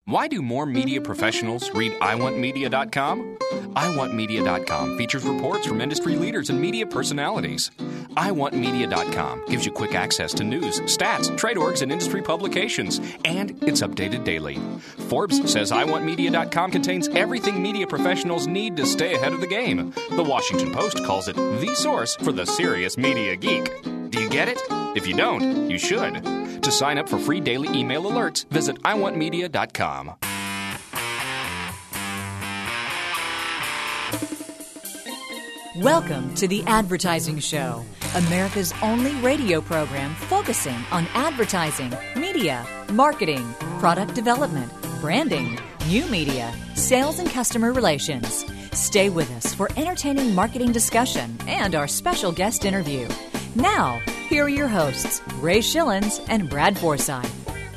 Why do more media professionals read iwantmedia.com? iwantmedia.com features reports from industry leaders and media personalities. iwantmedia.com gives you quick access to news, stats, trade orgs, and industry publications, and it's updated daily. Forbes says iwantmedia.com contains everything media professionals need to stay ahead of the game. The Washington Post calls it the source for the serious media geek. Do you get it? If you don't, you should. To sign up for free daily email alerts, visit iwantmedia.com. Welcome to The Advertising Show, America's only radio program focusing on advertising, media, marketing, product development, branding, new media, sales, and customer relations. Stay with us for entertaining marketing discussion and our special guest interview. Now, here are your hosts, Ray Schillens and Brad Forsythe.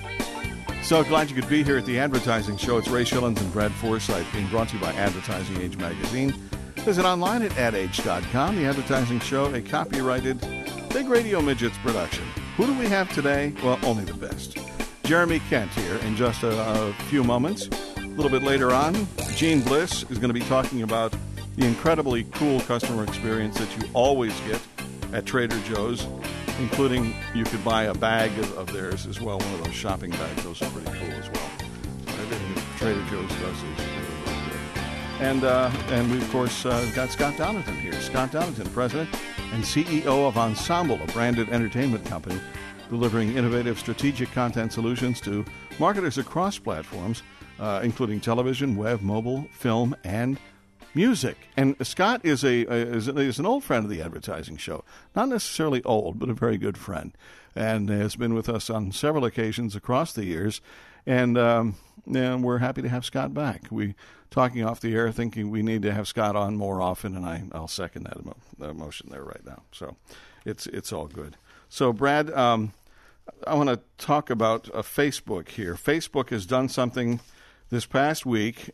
So glad you could be here at The Advertising Show. It's Ray Schillens and Brad Forsythe, being brought to you by Advertising Age Magazine. Visit online at adage.com. The Advertising Show, a copyrighted Big Radio Midgets production. Who do we have today? Well, only the best. Jeremy Kent here in just a few moments. A little bit later on, Gene Bliss is going to be talking about the incredibly cool customer experience that you always get at Trader Joe's, including you could buy a bag of theirs as well, one of those shopping bags. Those are pretty cool as well. Everything that Trader Joe's does is really good. And we, of course, got Scott Donington here. Scott Donington, President and CEO of Ensemble, a branded entertainment company delivering innovative strategic content solutions to marketers across platforms, including television, web, mobile, film, and music. And Scott is an old friend of the Advertising Show. Not necessarily old, but a very good friend. And has been with us on several occasions across the years. And we're happy to have Scott back. We talking off the air, thinking we need to have Scott on more often, and I'll second that motion there right now. So it's all good. So, Brad, I want to talk about Facebook here. Facebook has done something this past week,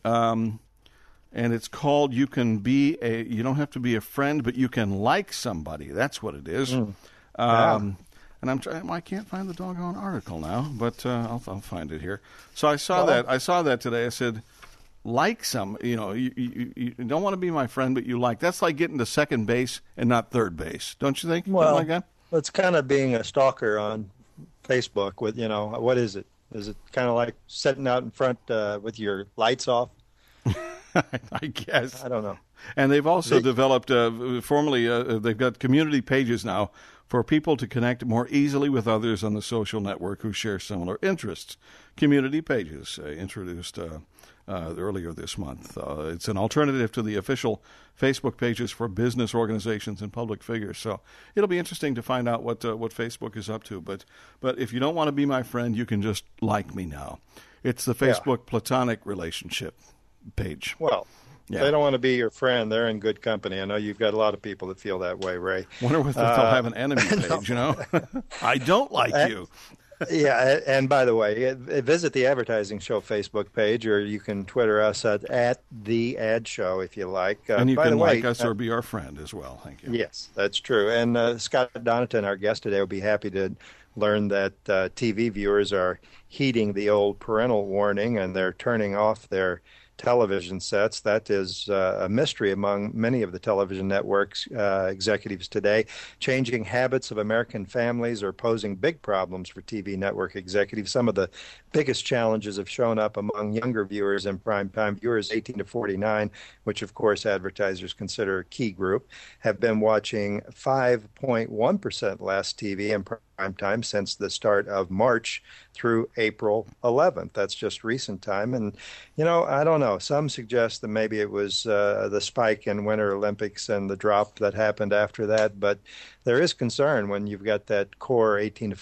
and it's called you don't have to be a friend, but you can like somebody. That's what it is. And I can't find the doggone article now, but I'll find it here. So I saw that today. I said, like you don't want to be my friend, but you like. That's like getting to second base and not third base. Don't you think? Well, like that? It's kind of being a stalker on Facebook with, what is it? Is it kind of like sitting out in front with your lights off? I guess. I don't know. And they've also developed, they've got community pages now for people to connect more easily with others on the social network who share similar interests. Community pages introduced earlier this month. It's an alternative to the official Facebook pages for business organizations and public figures. So it'll be interesting to find out what Facebook is up to. But if you don't want to be my friend, you can just like me now. It's the Facebook platonic relationship page. Well, if they don't want to be your friend, they're in good company. I know you've got a lot of people that feel that way, Ray. Wonder if they'll have an enemy page, I don't like you. Yeah, and by the way, visit the Advertising Show Facebook page, or you can Twitter us at The Ad Show if you like. And you can like us or be our friend as well. Thank you. Yes, that's true. And Scott Donington, our guest today, will be happy to learn that TV viewers are heeding the old parental warning, and they're turning off their television sets. That is a mystery among many of the television networks executives today. Changing habits of American families are posing big problems for TV network executives. Some of the biggest challenges have shown up among younger viewers and primetime viewers, 18 to 49, which of course advertisers consider a key group, have been watching 5.1% less TV in prime time since the start of March through April 11th. That's just recent time. And, I don't know. Some suggest that maybe it was the spike in Winter Olympics and the drop that happened after that. But there is concern when you've got that core 18 to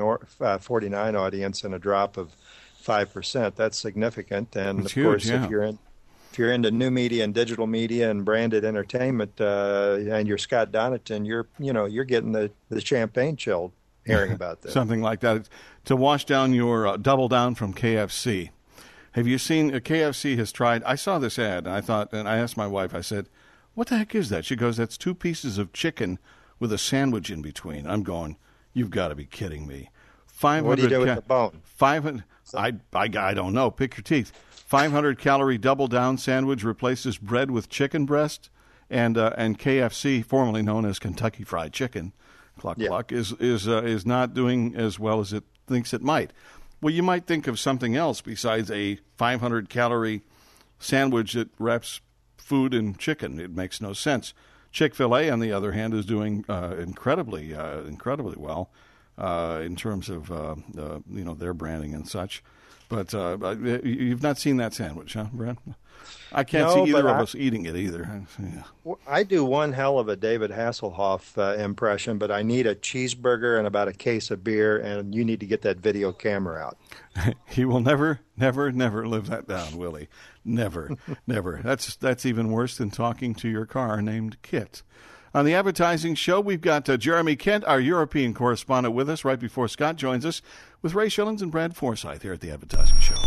49 audience and a drop of 5%. That's significant. And, it's of course, huge, yeah. If you're into new media and digital media and branded entertainment, and you're Scott Donington, you're getting the champagne chilled hearing about this. Something like that. To wash down your double down from KFC. Have you seen KFC has tried? I saw this ad, and I asked my wife, I said, what the heck is that? She goes, that's 2 pieces of chicken with a sandwich in between. I'm going, you've got to be kidding me. What do you do with the bone? I don't know. Pick your teeth. 500-calorie double-down sandwich replaces bread with chicken breast, and KFC, formerly known as Kentucky Fried Chicken, cluck, is not doing as well as it thinks it might. Well, you might think of something else besides a 500-calorie sandwich that wraps food in chicken. It makes no sense. Chick-fil-A, on the other hand, is doing incredibly well in terms of their branding and such. But you've not seen that sandwich, huh, Brent? I can't see either of us eating it either. I do one hell of a David Hasselhoff impression, but I need a cheeseburger and about a case of beer, and you need to get that video camera out. He will never live that down, will he? Never. That's even worse than talking to your car named Kit. On the Advertising Show, we've got Jeremy Kent, our European correspondent, with us right before Scott joins us with Ray Shillings and Brad Forsythe here at the Advertising Show.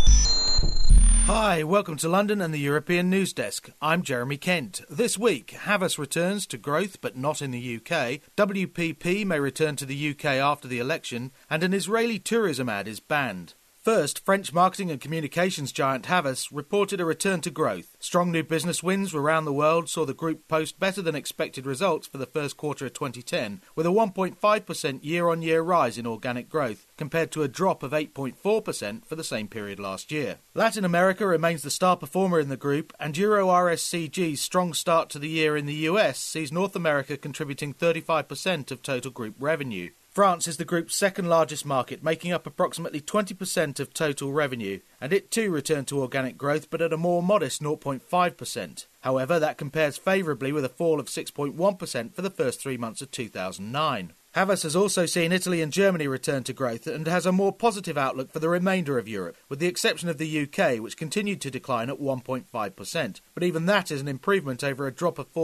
Hi, welcome to London and the European News Desk. I'm Jeremy Kent. This week, Havas returns to growth but not in the UK, WPP may return to the UK after the election, and an Israeli tourism ad is banned. First, French marketing and communications giant Havas reported a return to growth. Strong new business wins around the world saw the group post better than expected results for the first quarter of 2010, with a 1.5% year-on-year rise in organic growth, compared to a drop of 8.4% for the same period last year. Latin America remains the star performer in the group, and Euro RSCG's strong start to the year in the US sees North America contributing 35% of total group revenue. France is the group's second largest market, making up approximately 20% of total revenue, and it too returned to organic growth but at a more modest 0.5%. However, that compares favourably with a fall of 6.1% for the first 3 months of 2009. Havas has also seen Italy and Germany return to growth and has a more positive outlook for the remainder of Europe, with the exception of the UK, which continued to decline at 1.5%. But even that is an improvement over a drop of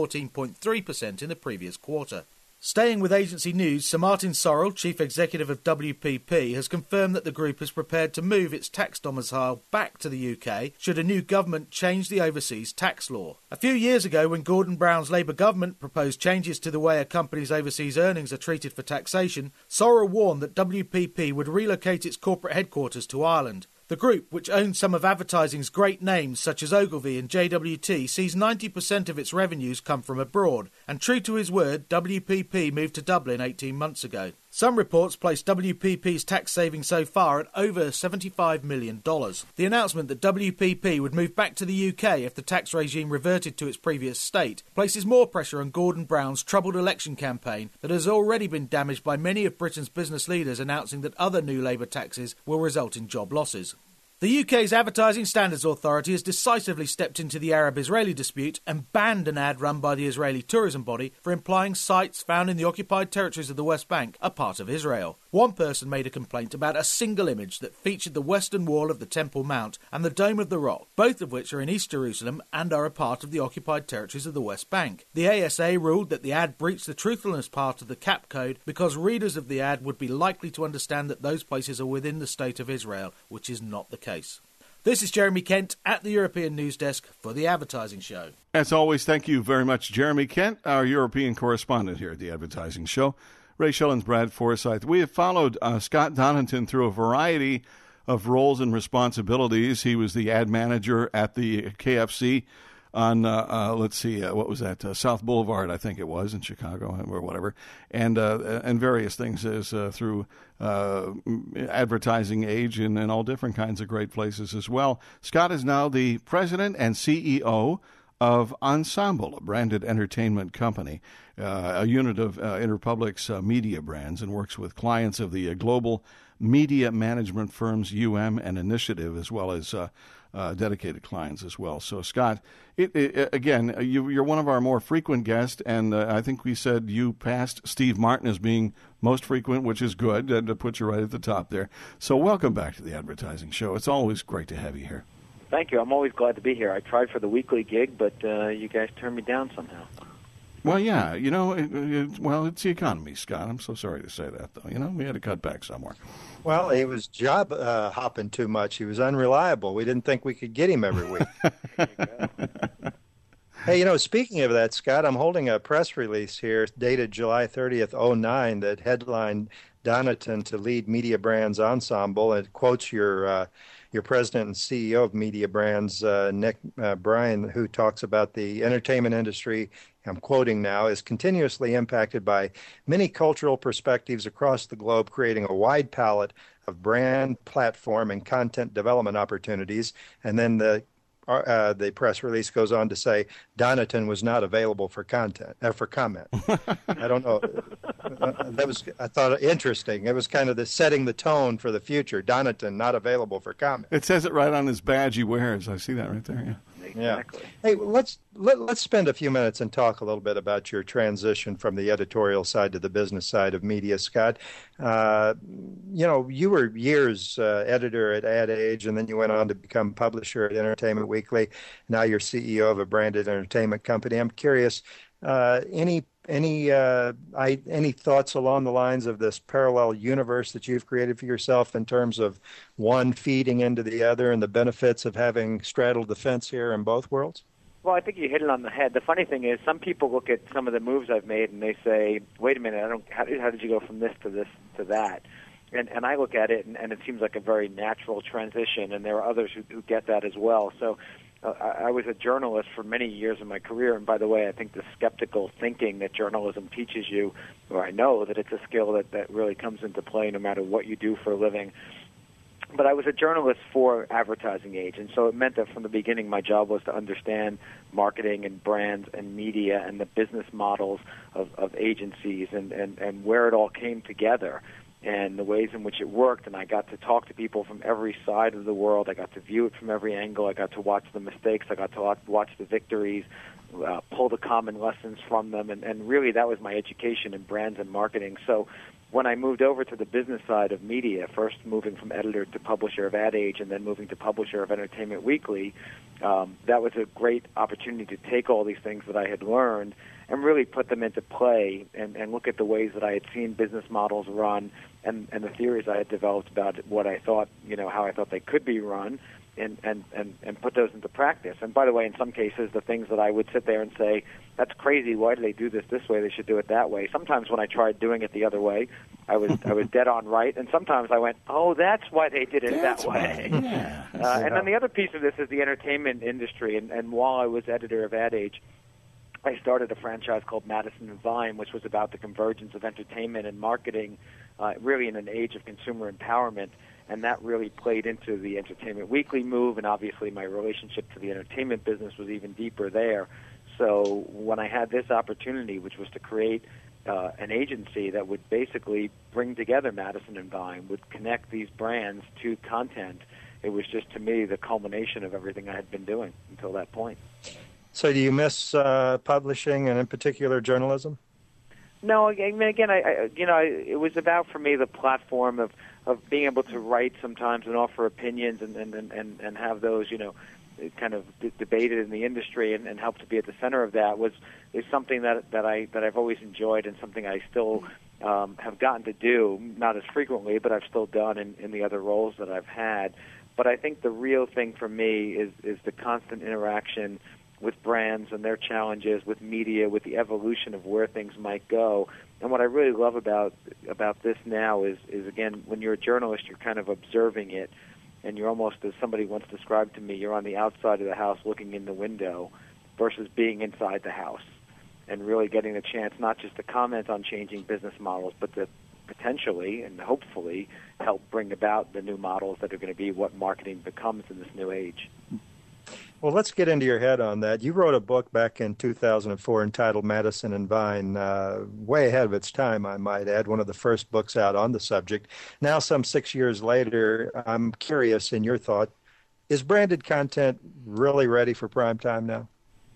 14.3% in the previous quarter. Staying with agency news, Sir Martin Sorrell, Chief Executive of WPP, has confirmed that the group is prepared to move its tax domicile back to the UK should a new government change the overseas tax law. A few years ago, when Gordon Brown's Labour government proposed changes to the way a company's overseas earnings are treated for taxation, Sorrell warned that WPP would relocate its corporate headquarters to Ireland. The group, which owns some of advertising's great names such as Ogilvy and JWT, sees 90% of its revenues come from abroad, and true to his word, WPP moved to Dublin 18 months ago. Some reports place WPP's tax savings so far at over $75 million. The announcement that WPP would move back to the UK if the tax regime reverted to its previous state places more pressure on Gordon Brown's troubled election campaign that has already been damaged by many of Britain's business leaders announcing that other new Labour taxes will result in job losses. The UK's Advertising Standards Authority has decisively stepped into the Arab-Israeli dispute and banned an ad run by the Israeli tourism body for implying sites found in the occupied territories of the West Bank are part of Israel. One person made a complaint about a single image that featured the western wall of the Temple Mount and the Dome of the Rock, both of which are in East Jerusalem and are a part of the occupied territories of the West Bank. The ASA ruled that the ad breached the truthfulness part of the CAP code because readers of the ad would be likely to understand that those places are within the State of Israel, which is not the case. This is Jeremy Kent at the European News Desk for The Advertising Show. As always, thank you very much, Jeremy Kent, our European correspondent here at The Advertising Show. Ray Shillings, Brad Forsythe. We have followed Scott Donington through a variety of roles and responsibilities. He was the ad manager at the KFC on, what was that? South Boulevard, I think it was, in Chicago or whatever, and various things through Advertising Age and all different kinds of great places as well. Scott is now the president and CEO of Ensemble, a branded entertainment company, a unit of Interpublic's media brands, and works with clients of the global media management firms UM and Initiative, as well as dedicated clients as well. So, Scott, again, you're one of our more frequent guests, and I think we said you passed Steve Martin as being most frequent, which is good, to put you right at the top there. So welcome back to the Advertising Show. It's always great to have you here. Thank you. I'm always glad to be here. I tried for the weekly gig, but you guys turned me down somehow. Well, yeah, it's the economy, Scott. I'm so sorry to say that, though. We had to cut back somewhere. Well, he was job hopping too much. He was unreliable. We didn't think we could get him every week. Hey, speaking of that, Scott, I'm holding a press release here dated July 30th, 2009 that headlined Donaton to lead Media Brands Ensemble. It quotes your president and CEO of Media Brands, Nick Bryan, who talks about the entertainment industry, I'm quoting now, is continuously impacted by many cultural perspectives across the globe, creating a wide palette of brand, platform, and content development opportunities. And then the press release goes on to say Donaton was not available for comment. I don't know. I thought interesting. It was kind of setting the tone for the future. Donaton not available for comment. It says it right on his badge he wears. I see that right there. Yeah. Exactly. Yeah. Hey, let's spend a few minutes and talk a little bit about your transition from the editorial side to the business side of media, Scott. You were years editor at Ad Age, and then you went on to become publisher at Entertainment Weekly. Now you're CEO of a branded entertainment company. I'm curious, any thoughts along the lines of this parallel universe that you've created for yourself in terms of one feeding into the other and the benefits of having straddled the fence here in both worlds? Well, I think you hit it on the head. The funny thing is, some people look at some of the moves I've made and they say, "Wait a minute, how did you go from this to that?" And I look at it and it seems like a very natural transition, and there are others who get that as well. So I was a journalist for many years in my career, and by the way, I think the skeptical thinking that journalism teaches you, or I know that it's a skill that really comes into play no matter what you do for a living. But I was a journalist for Advertising Age, and so it meant that from the beginning my job was to understand marketing and brands and media and the business models of agencies and where it all came together and the ways in which it worked. And I got to talk to people from every side of the world. I got to view it from every angle. I got to watch the mistakes. I got to watch the victories, pull the common lessons from them. And really that was my education in brands and marketing. So when I moved over to the business side of media, first moving from editor to publisher of Ad Age and then moving to publisher of Entertainment Weekly, that was a great opportunity to take all these things that I had learned and really put them into play and look at the ways that I had seen business models run and the theories I had developed about what I thought, how I thought they could be run and put those into practice. And by the way, in some cases, the things that I would sit there and say, that's crazy, why do they do this way? They should do it that way. Sometimes when I tried doing it the other way, I was dead on right, and sometimes I went, oh, that's why they did it that way. Yeah. And then the other piece of this is the entertainment industry, and while I was editor of Ad Age, I started a franchise called Madison and Vine, which was about the convergence of entertainment and marketing, really in an age of consumer empowerment, and that really played into the Entertainment Weekly move, and obviously my relationship to the entertainment business was even deeper there. So when I had this opportunity, which was to create an agency that would basically bring together Madison and Vine, would connect these brands to content, it was just, to me, the culmination of everything I had been doing until that point. So do you miss publishing and in particular journalism? No, I mean, again, it was about, for me, the platform of being able to write sometimes and offer opinions and have those, kind of debated in the industry and help to be at the center of that is something that I've always enjoyed and something I still have gotten to do, not as frequently, but I've still done in the other roles that I've had. But I think the real thing for me is the constant interaction with brands and their challenges, with media, with the evolution of where things might go. And what I really love about this now is again, when you're a journalist, you're kind of observing it, and you're almost, as somebody once described to me, you're on the outside of the house looking in the window versus being inside the house and really getting the chance not just to comment on changing business models, but to potentially and hopefully help bring about the new models that are going to be what marketing becomes in this new age. Well, let's get into your head on that. You wrote a book back in 2004 entitled Madison and Vine, way ahead of its time, I might add, one of the first books out on the subject. Now, some 6 years later, I'm curious in your thought, is branded content really ready for prime time now?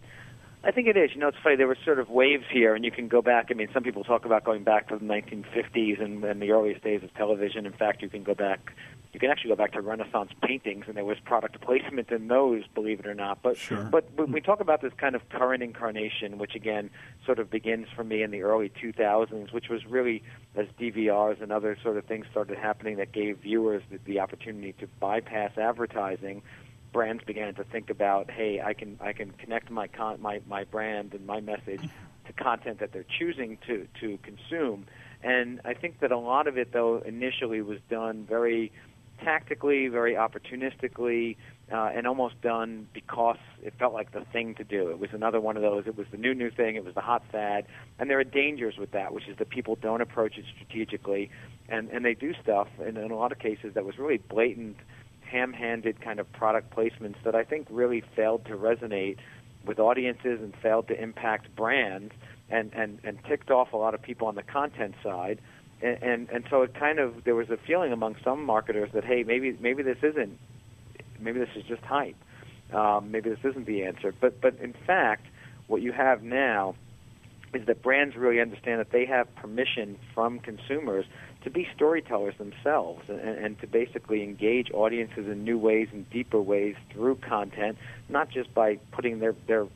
I think it is. It's funny, there were sort of waves here, and you can go back. I mean, some people talk about going back to the 1950s and the earliest days of television. In fact, you can actually go back to Renaissance paintings, and there was product placement in those, believe it or not. But sure. But when we talk about this kind of current incarnation, which again sort of begins for me in the early 2000s, which was really as DVRs and other sort of things started happening that gave viewers the opportunity to bypass advertising. Brands began to think about, hey, I can connect my brand and my message to content that they're choosing to consume. And I think that a lot of it, though, initially was done very tactically, very opportunistically, and almost done because it felt like the thing to do. It was another one of those. It was the new thing. It was the hot fad. And there are dangers with that, which is that people don't approach it strategically, and they do stuff, in a lot of cases, that was really blatant, ham-handed kind of product placements that I think really failed to resonate with audiences and failed to impact brands and ticked off a lot of people on the content side. And so it kind of, there was a feeling among some marketers that, hey, maybe this is just hype. Maybe this isn't the answer. But in fact, what you have now is that brands really understand that they have permission from consumers to be storytellers themselves and to basically engage audiences in new ways and deeper ways through content, not just by putting their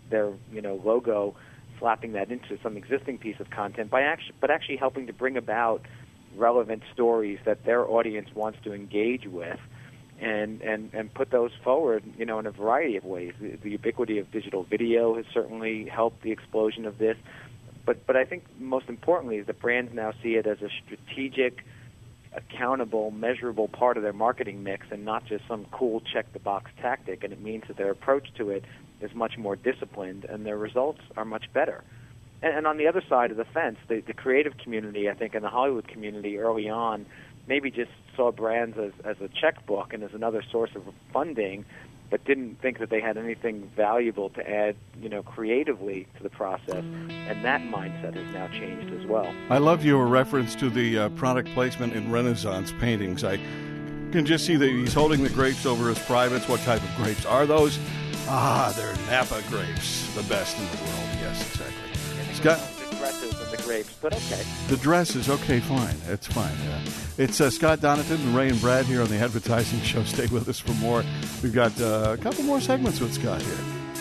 logo, slapping that into some existing piece of content, but actually helping to bring about relevant stories that their audience wants to engage with, and put those forward, in a variety of ways. The ubiquity of digital video has certainly helped the explosion of this, but I think most importantly is that brands now see it as a strategic, accountable, measurable part of their marketing mix, and not just some cool check-the-box tactic. And it means that their approach to it is much more disciplined, and their results are much better. And on the other side of the fence, the creative community, I think, and the Hollywood community early on maybe just saw brands as a checkbook and as another source of funding, but didn't think that they had anything valuable to add, creatively to the process. And that mindset has now changed as well. I love your reference to the product placement in Renaissance paintings. I can just see that he's holding the grapes over his privates. What type of grapes are those? They're Napa grapes, the best in the world. Yes, exactly. Scott, the dresses and the grapes, but okay. The dresses, okay, fine. It's fine. Yeah. It's Scott Donaton and Ray and Brad here on the Advertising Show. Stay with us for more. We've got a couple more segments with Scott here.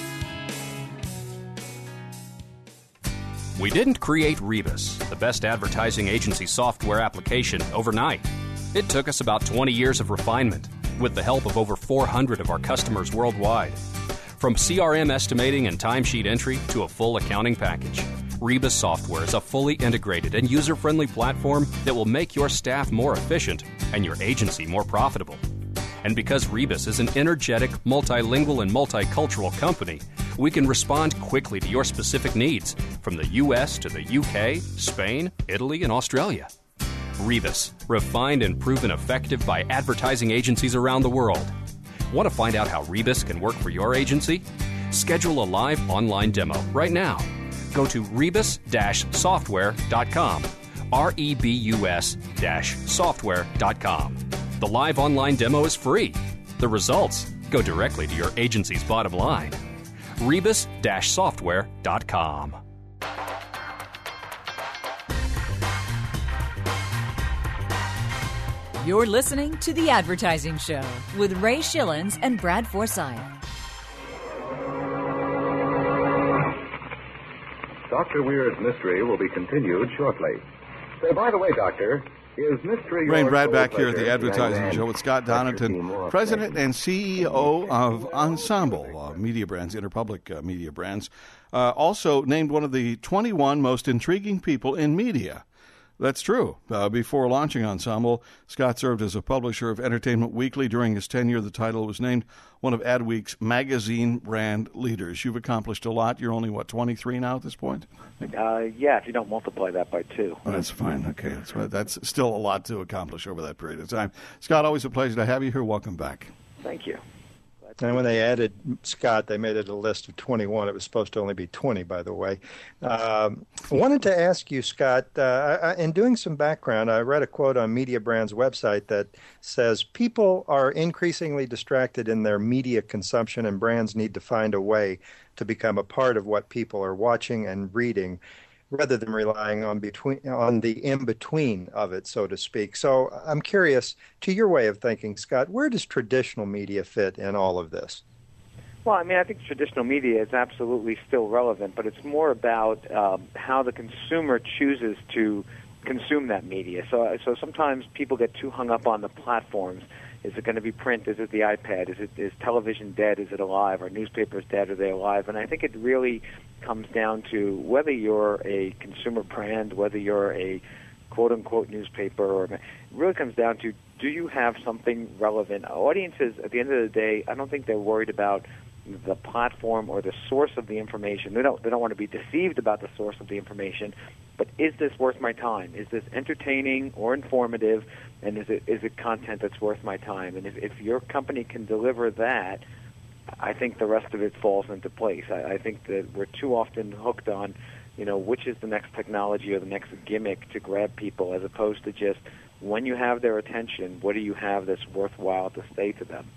We didn't create Rebus, the best advertising agency software application, overnight. It took us about 20 years of refinement, with the help of over 400 of our customers worldwide. From CRM estimating and timesheet entry to a full accounting package, Rebus software is a fully integrated and user-friendly platform that will make your staff more efficient and your agency more profitable. And because Rebus is an energetic, multilingual, and multicultural company, we can respond quickly to your specific needs, from the U.S. to the UK, Spain, Italy, and Australia. Rebus, refined and proven effective by advertising agencies around the world. Want to find out how Rebus can work for your agency? Schedule a live online demo right now. Go to rebus-software.com, rebus-software.com. The live online demo is free. The results go directly to your agency's bottom line. rebus-software.com. You're listening to The Advertising Show with Ray Schillens and Brad Forsythe. Dr. Weird's Mystery will be continued shortly. Say, by the way, Doctor, is Mystery... Ray and Brad back here at The Advertising Show with Scott Donaton, President and CEO of Ensemble Media Brands, Interpublic Media Brands. Also named one of the 21 most intriguing people in media. That's true. Before launching Ensemble, Scott served as a publisher of Entertainment Weekly. During his tenure, the title was named one of Adweek's magazine brand leaders. You've accomplished a lot. You're only, 23 now at this point? Yeah, if you don't multiply that by 2. Oh, that's fine. Okay, that's still a lot to accomplish over that period of time. Scott, always a pleasure to have you here. Welcome back. Thank you. And when they added Scott, they made it a list of 21. It was supposed to only be 20, by the way. I wanted to ask you, Scott, in doing some background, I read a quote on Media Brand's website that says, people are increasingly distracted in their media consumption, and brands need to find a way to become a part of what people are watching and reading, rather than relying on the in-between of it, so to speak. So I'm curious, to your way of thinking, Scott, where does traditional media fit in all of this? Well, I think traditional media is absolutely still relevant, but it's more about how the consumer chooses to consume that media. So sometimes people get too hung up on the platforms. Is it going to be print? Is it the iPad? Is television dead? Is it alive? Are newspapers dead? Are they alive? And I think it really comes down to whether you're a consumer brand, whether you're a quote-unquote newspaper. Or it really comes down to, do you have something relevant? Audiences, at the end of the day, I don't think they're worried about the platform or the source of the information. They don't want to be deceived about the source of the information, but is this worth my time? Is this entertaining or informative, and is it content that's worth my time? And if your company can deliver that, I think the rest of it falls into place. I think that we're too often hooked on, which is the next technology or the next gimmick to grab people, as opposed to just, when you have their attention, what do you have that's worthwhile to say to them?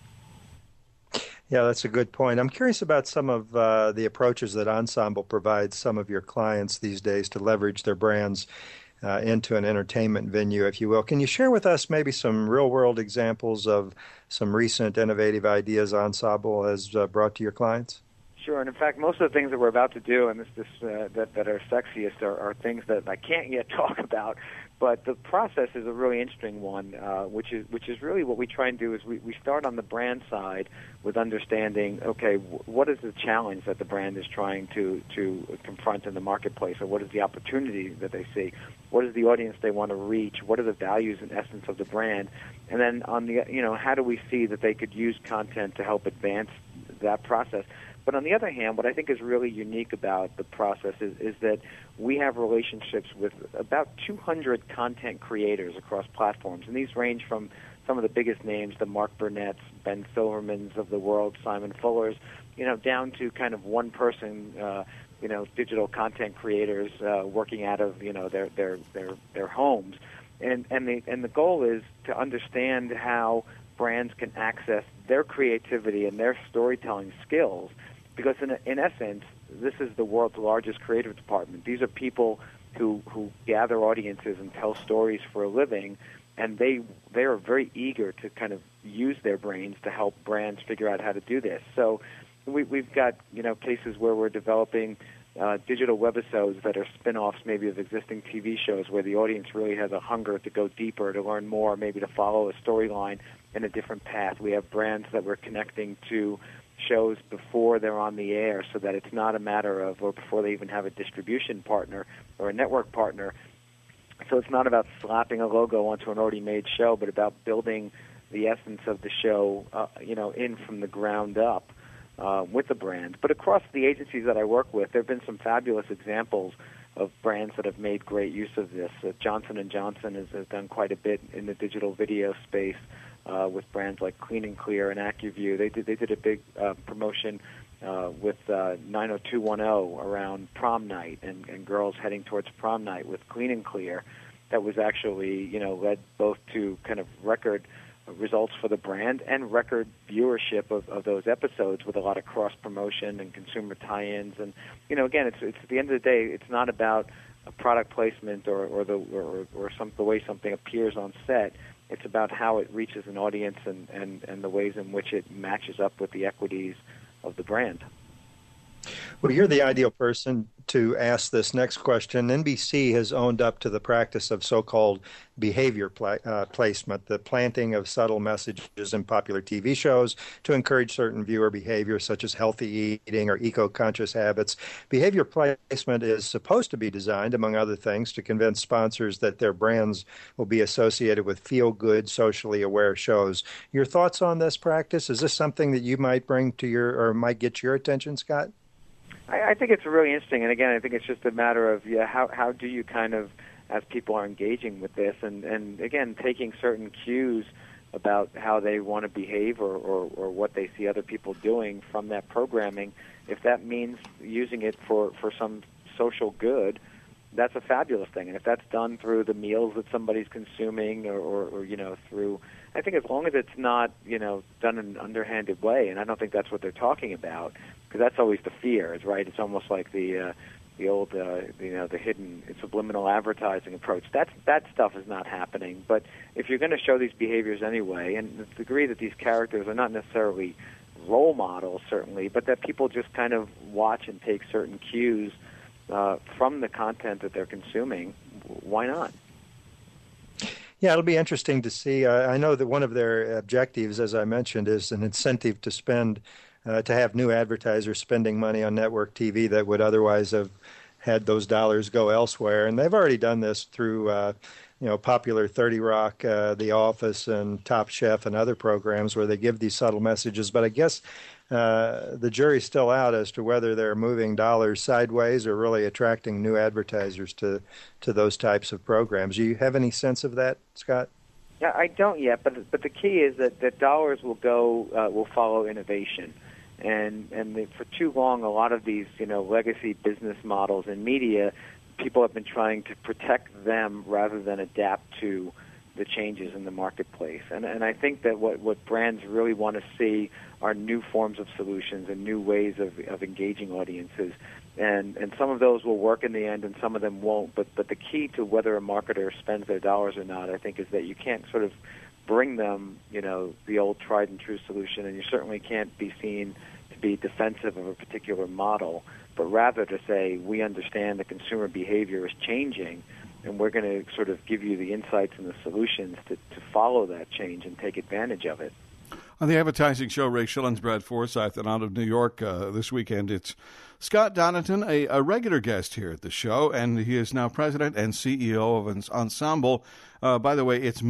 Yeah, that's a good point. I'm curious about some of the approaches that Ensemble provides some of your clients these days to leverage their brands into an entertainment venue, if you will. Can you share with us maybe some real-world examples of some recent innovative ideas Ensemble has brought to your clients? Sure, and in fact, most of the things that we're about to do, and that are sexiest, are things that I can't yet talk about. But the process is a really interesting one, which is really what we try and do is we start on the brand side with understanding, okay, what is the challenge that the brand is trying to confront in the marketplace, or what is the opportunity that they see, what is the audience they want to reach, what are the values and essence of the brand, and then on the how do we see that they could use content to help advance that process. But on the other hand, what I think is really unique about the process is that we have relationships with about 200 content creators across platforms, and these range from some of the biggest names, the Mark Burnett's, Ben Silverman's of the world, Simon Fuller's, down to kind of one person, digital content creators working out of their homes, and the goal is to understand how brands can access their creativity and their storytelling skills. Because in essence, this is the world's largest creative department. These are people who gather audiences and tell stories for a living, and they are very eager to kind of use their brains to help brands figure out how to do this. So we've got cases where we're developing digital webisodes that are spin-offs maybe of existing TV shows where the audience really has a hunger to go deeper, to learn more, maybe to follow a storyline in a different path. We have brands that we're connecting to shows before they're on the air, so that it's not a matter of, or before they even have a distribution partner or a network partner. So it's not about slapping a logo onto an already made show, but about building the essence of the show, in from the ground up with the brand. But across the agencies that I work with, there have been some fabulous examples of brands that have made great use of this. Johnson & Johnson has done quite a bit in the digital video space. With brands like Clean and Clear and AccuView. They did a big promotion with 90210 around prom night and girls heading towards prom night with Clean and Clear. That was actually, led both to kind of record results for the brand and record viewership of those episodes with a lot of cross-promotion and consumer tie-ins. And, again, it's at the end of the day, it's not about a product placement or the way something appears on set. It's about how it reaches an audience and the ways in which it matches up with the equities of the brand. Well, you're the ideal person to ask this next question. NBC has owned up to the practice of so-called behavior placement, the planting of subtle messages in popular TV shows to encourage certain viewer behavior, such as healthy eating or eco-conscious habits. Behavior placement is supposed to be designed, among other things, to convince sponsors that their brands will be associated with feel-good, socially aware shows. Your thoughts on this practice? Is this something that you might bring to or might get your attention, Scott? I think it's really interesting, and again, I think it's just a matter of how do you kind of, as people are engaging with this, and again, taking certain cues about how they want to behave or what they see other people doing from that programming. If that means using it for some social good, that's a fabulous thing. And if that's done through the meals that somebody's consuming or through, I think as long as it's not, done in an underhanded way, and I don't think that's what they're talking about, because that's always the fear, is right? It's almost like the old, the hidden subliminal advertising approach. That stuff is not happening. But if you're going to show these behaviors anyway, and the degree that these characters are not necessarily role models, certainly, but that people just kind of watch and take certain cues from the content that they're consuming, why not? Yeah, it'll be interesting to see. I know that one of their objectives, as I mentioned, is an incentive to spend, to have new advertisers spending money on network TV that would otherwise have had those dollars go elsewhere. And they've already done this through popular 30 Rock, The Office, and Top Chef, and other programs where they give these subtle messages. But I guess the jury's still out as to whether they're moving dollars sideways or really attracting new advertisers to those types of programs. Do you have any sense of that, Scott? Yeah, I don't yet, but the key is that dollars will follow innovation. And for too long, a lot of these legacy business models in media, people have been trying to protect them rather than adapt to the changes in the marketplace. And I think that what brands really want to see are new forms of solutions and new ways of engaging audiences. And some of those will work in the end and some of them won't. But the key to whether a marketer spends their dollars or not, I think, is that you can't sort of bring them, the old tried and true solution, and you certainly can't be seen to be defensive of a particular model, but rather to say, we understand the consumer behavior is changing, and we're going to sort of give you the insights and the solutions to follow that change and take advantage of it. On the Advertising Show, Ray Schillens, Brad Forsythe, and out of New York this weekend, it's Scott Donaton, a regular guest here at the show, and he is now president and CEO of Ensemble. By the way, it's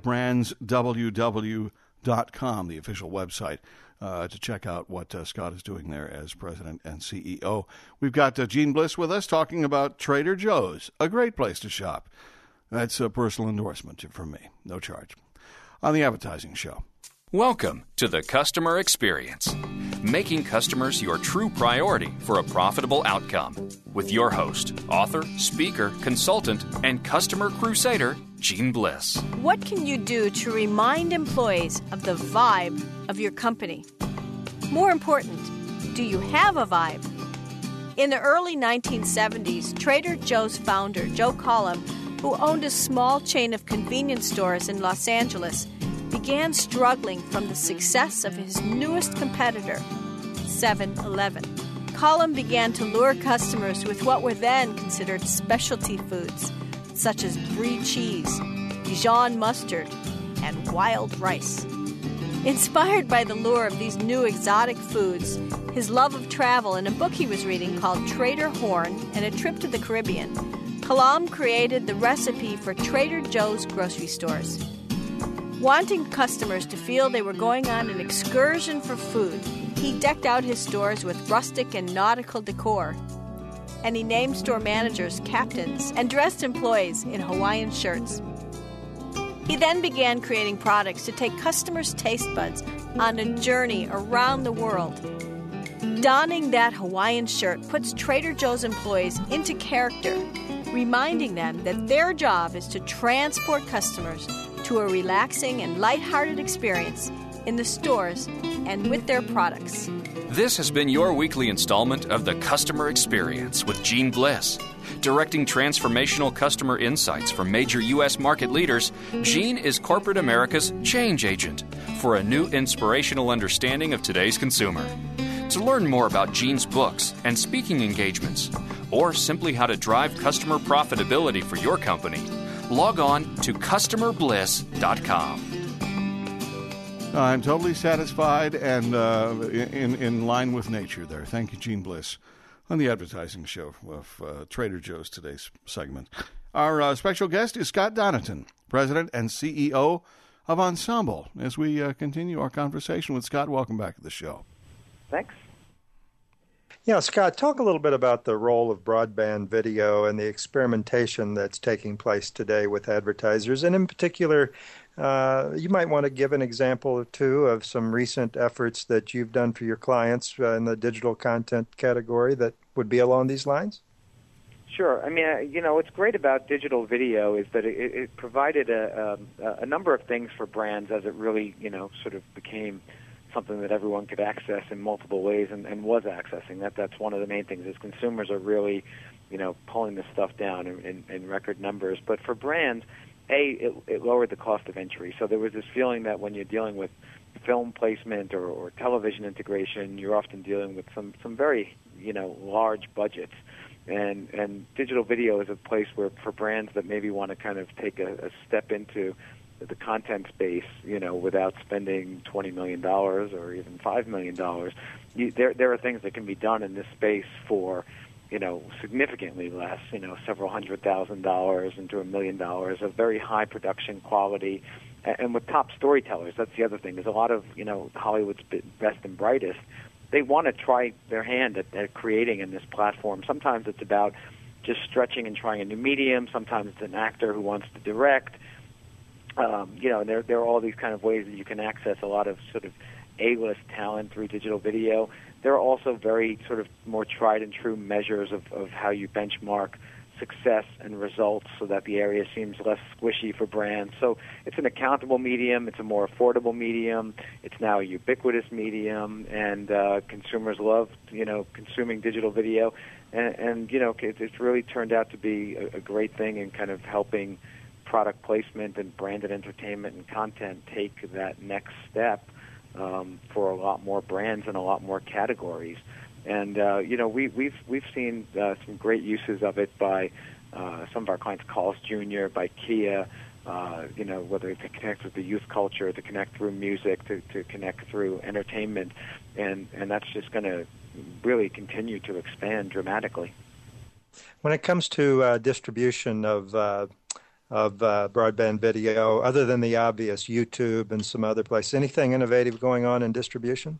MediaBrandsWW.com, the official website, to check out what Scott is doing there as president and CEO. We've got Gene Bliss with us talking about Trader Joe's, a great place to shop. That's a personal endorsement from me, no charge. On the Advertising Show. Welcome to the customer experience, making customers your true priority for a profitable outcome. With your host, author, speaker, consultant, and customer crusader, Gene Bliss. What can you do to remind employees of the vibe of your company? More important, do you have a vibe? In the early 1970s, Trader Joe's founder, Joe Cullum, who owned a small chain of convenience stores in Los Angeles, began struggling from the success of his newest competitor, 7-Eleven. Cullum began to lure customers with what were then considered specialty foods, such as brie cheese, Dijon mustard, and wild rice. Inspired by the lure of these new exotic foods, his love of travel, and a book he was reading called Trader Horn and a Trip to the Caribbean, Cullum created the recipe for Trader Joe's grocery stores. Wanting customers to feel they were going on an excursion for food, he decked out his stores with rustic and nautical decor. And he named store managers captains and dressed employees in Hawaiian shirts. He then began creating products to take customers' taste buds on a journey around the world. Donning that Hawaiian shirt puts Trader Joe's employees into character, reminding them that their job is to transport customers to a relaxing and lighthearted experience in the stores and with their products. This has been your weekly installment of The Customer Experience with Gene Bliss. Directing transformational customer insights from major U.S. market leaders, Gene is corporate America's change agent for a new inspirational understanding of today's consumer. To learn more about Gene's books and speaking engagements, or simply how to drive customer profitability for your company, log on to customerbliss.com. I'm totally satisfied and in line with nature there. Thank you, Gene Bliss, on the Advertising Show of Trader Joe's today's segment. Our special guest is Scott Donaton, president and CEO of Ensemble. As we continue our conversation with Scott, welcome back to the show. Thanks. Yeah, Scott, talk a little bit about the role of broadband video and the experimentation that's taking place today with advertisers. And in particular, you might want to give an example or two of some recent efforts that you've done for your clients in the digital content category that would be along these lines. Sure. I mean, what's great about digital video is that it provided a number of things for brands as it really, sort of became something that everyone could access in multiple ways and was accessing. That's one of the main things is consumers are really, pulling this stuff down in record numbers. But for brands, it lowered the cost of entry. So there was this feeling that when you're dealing with film placement or television integration, you're often dealing with some very, large budgets. And digital video is a place where for brands that maybe want to kind of take a step into the content space, without spending $20 million or even $5 million, there are things that can be done in this space for, significantly less, several $100,000 into $1 million of very high production quality, and with top storytellers. That's the other thing. There's a lot of, Hollywood's best and brightest. They want to try their hand at creating in this platform. Sometimes it's about just stretching and trying a new medium. Sometimes it's an actor who wants to direct. There are all these kind of ways that you can access a lot of sort of A-list talent through digital video. There are also very sort of more tried and true measures of how you benchmark success and results so that the area seems less squishy for brands. So it's an accountable medium. It's a more affordable medium. It's now a ubiquitous medium, and consumers love, consuming digital video. And it's really turned out to be a great thing in kind of helping product placement and branded entertainment and content take that next step for a lot more brands and a lot more categories. And we've seen some great uses of it by some of our clients, Carl's Jr., by Kia. Whether to connect with the youth culture, to connect through music, to connect through entertainment, and that's just going to really continue to expand dramatically. When it comes to distribution of broadband video, other than the obvious YouTube and some other places, anything innovative going on in distribution?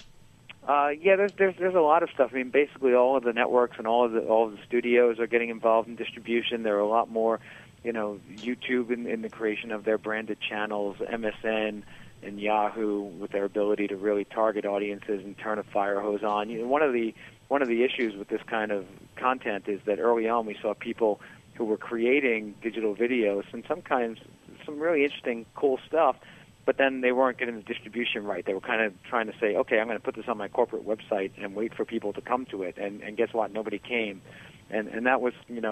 There's a lot of stuff. I mean, basically all of the networks and all of the studios are getting involved in distribution. There are a lot more, YouTube in the creation of their branded channels, MSN and Yahoo with their ability to really target audiences and turn a fire hose on. One of the issues with this kind of content is that early on we saw people who were creating digital videos and some really interesting, cool stuff, but then they weren't getting the distribution right. They were kind of trying to say, okay, I'm going to put this on my corporate website and wait for people to come to it. And guess what? Nobody came. And that was,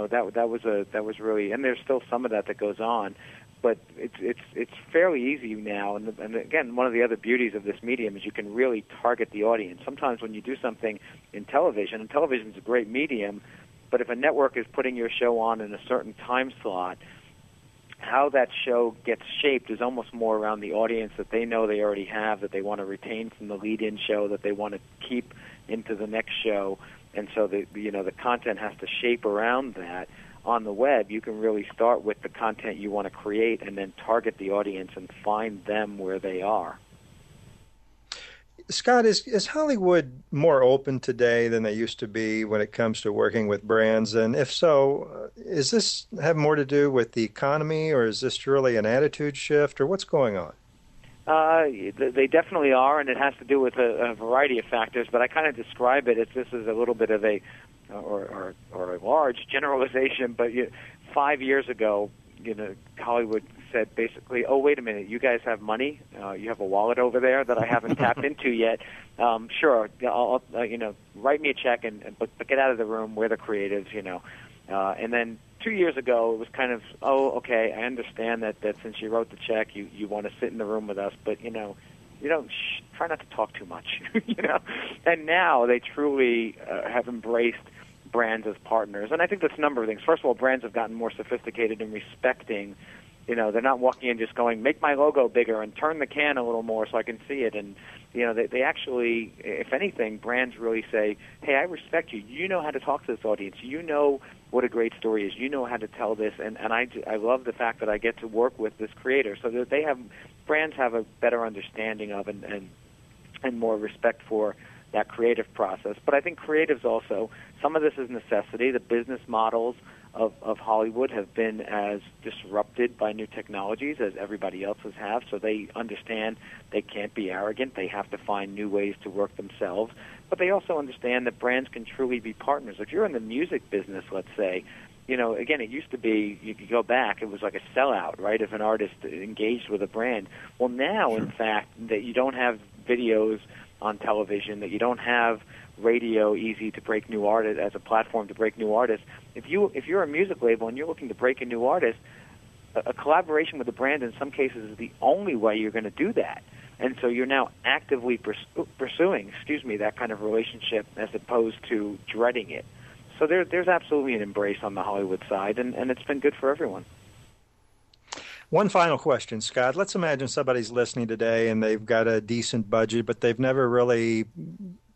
that was really, and there's still some of that goes on, but it's fairly easy now. And again, one of the other beauties of this medium is you can really target the audience. Sometimes when you do something in television, and television's a great medium, but if a network is putting your show on in a certain time slot, how that show gets shaped is almost more around the audience that they know they already have, that they want to retain from the lead-in show, that they want to keep into the next show. And so the content has to shape around that. On the web, you can really start with the content you want to create and then target the audience and find them where they are. Scott, is Hollywood more open today than they used to be when it comes to working with brands? And if so, is this have more to do with the economy, or is this really an attitude shift, or what's going on? They definitely are, and it has to do with a variety of factors, but I kind of describe it as this is a little bit of a large generalization, but 5 years ago, Hollywood said basically, oh, wait a minute, you guys have money? You have a wallet over there that I haven't tapped into yet. Sure, I'll write me a check, but get out of the room. We're the creatives, And then 2 years ago, it was kind of, oh, okay, I understand that since you wrote the check, you want to sit in the room with us, but, you don't try not to talk too much, And now they truly have embraced brands as partners. And I think that's a number of things. First of all, brands have gotten more sophisticated in respecting, they're not walking in just going, make my logo bigger and turn the can a little more so I can see it. And, they actually, if anything, brands really say, hey, I respect you. You know how to talk to this audience. You know what a great story is. You know how to tell this. And I love the fact that I get to work with this creator so that brands have a better understanding of and more respect for that creative process. But I think creatives also, some of this is necessity. The business models of Hollywood have been as disrupted by new technologies as everybody else's have, so they understand they can't be arrogant. They have to find new ways to work themselves. But they also understand that brands can truly be partners. If you're in the music business, let's say, again, it used to be, you could go back, it was like a sellout, right, if an artist engaged with a brand. Well, now, in fact, that you don't have videos on television, that you don't have radio easy to break new artists as a platform to break new artists. If you're a music label and you're looking to break a new artist, a collaboration with a brand in some cases is the only way you're going to do that. And so you're now actively pursuing that kind of relationship as opposed to dreading it. So there's absolutely an embrace on the Hollywood side, and it's been good for everyone. One final question, Scott. Let's imagine somebody's listening today and they've got a decent budget, but they've never really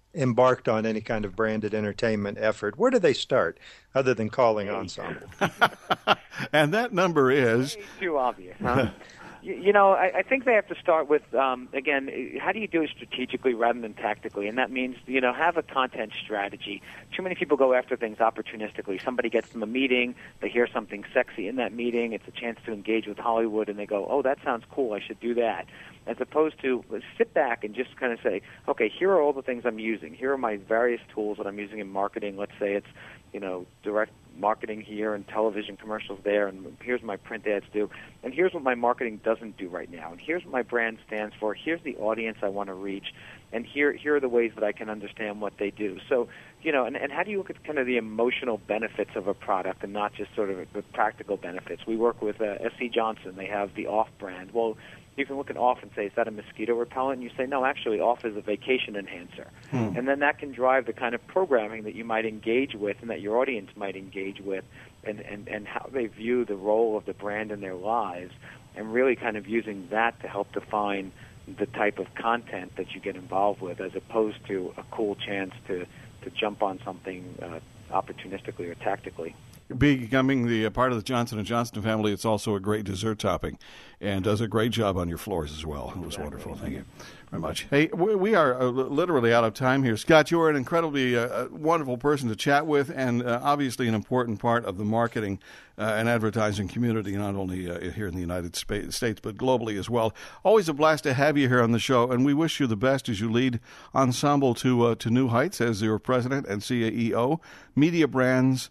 embarked on any kind of branded entertainment effort, where do they start other than calling Ensemble? And that number is... Too obvious, huh? I think they have to start with, again, how do you do it strategically rather than tactically? And that means, have a content strategy. Too many people go after things opportunistically. Somebody gets them a meeting, they hear something sexy in that meeting, it's a chance to engage with Hollywood, and they go, oh, that sounds cool, I should do that. As opposed to sit back and just kind of say, okay, here are all the things I'm using. Here are my various tools that I'm using in marketing. Let's say it's, direct marketing here and television commercials there, and here's what my print ads do, and here's what my marketing doesn't do right now, and here's what my brand stands for, here's the audience I want to reach, and here are the ways that I can understand what they do. So, and how do you look at kind of the emotional benefits of a product and not just sort of the practical benefits? We work with SC Johnson. They have the Off brand. Well, you can look at Off and say, is that a mosquito repellent? And you say, no, actually, Off is a vacation enhancer. And then that can drive the kind of programming that you might engage with and that your audience might engage with and how they view the role of the brand in their lives, and really kind of using that to help define the type of content that you get involved with, as opposed to a cool chance to jump on something opportunistically or tactically. Becoming the part of the Johnson & Johnson family, it's also a great dessert topping and does a great job on your floors as well. It was wonderful. Thank you very much. Hey, we are literally out of time here. Scott, you are an incredibly wonderful person to chat with, and obviously an important part of the marketing and advertising community, not only here in the United States, but globally as well. Always a blast to have you here on the show, and we wish you the best as you lead Ensemble to new heights as your president and CEO. Media Brands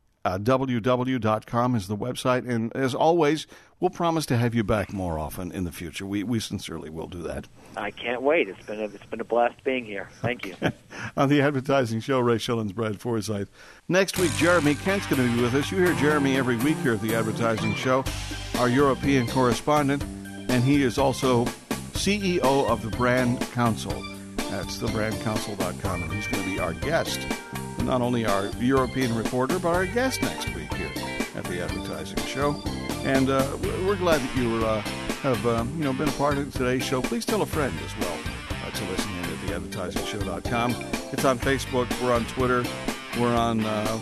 www.com is the website, and as always, we'll promise to have you back more often in the future. We sincerely will do that. I can't wait. It's been a blast being here. Thank you. On the Advertising Show, Ray Schillens, Brad Forsythe. Next week, Jeremy Kent's going to be with us. You hear Jeremy every week here at the Advertising Show, our European correspondent, and he is also CEO of the Brand Council. That's thebrandcouncil.com, and he's going to be our guest. Not only our European reporter, but our guest next week here at the Advertising Show. And we're glad that you have been a part of today's show. Please tell a friend as well to listen in at theadvertisingshow.com. It's on Facebook. We're on Twitter. We're on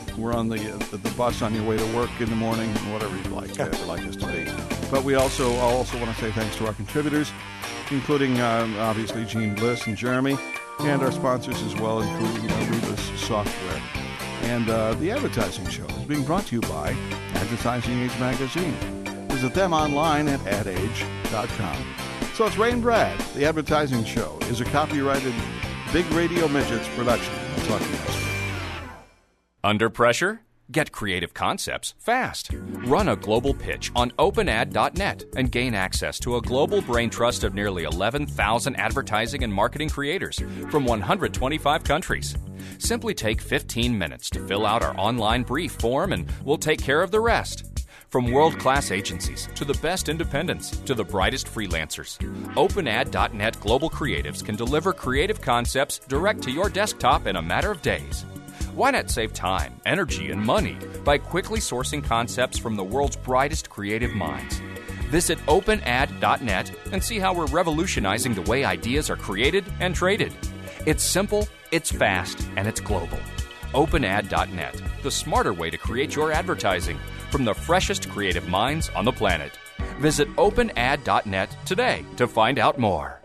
the bus on your way to work in the morning, whatever you'd like us to be. But I also want to say thanks to our contributors, including obviously Gene Bliss and Jeremy, and our sponsors as well, including Rebus Software. And the Advertising Show is being brought to you by Advertising Age Magazine. Visit them online at adage.com. So it's Ray and Brad. The Advertising Show is a copyrighted Big Radio Midgets production. We'll talk to you next week. Under pressure? Get creative concepts fast. Run a global pitch on openad.net and gain access to a global brain trust of nearly 11,000 advertising and marketing creators from 125 countries. Simply take 15 minutes to fill out our online brief form and we'll take care of the rest. From world-class agencies to the best independents to the brightest freelancers, openad.net global creatives can deliver creative concepts direct to your desktop in a matter of days. Why not save time, energy, and money by quickly sourcing concepts from the world's brightest creative minds? Visit openad.net and see how we're revolutionizing the way ideas are created and traded. It's simple, it's fast, and it's global. Openad.net, the smarter way to create your advertising from the freshest creative minds on the planet. Visit openad.net today to find out more.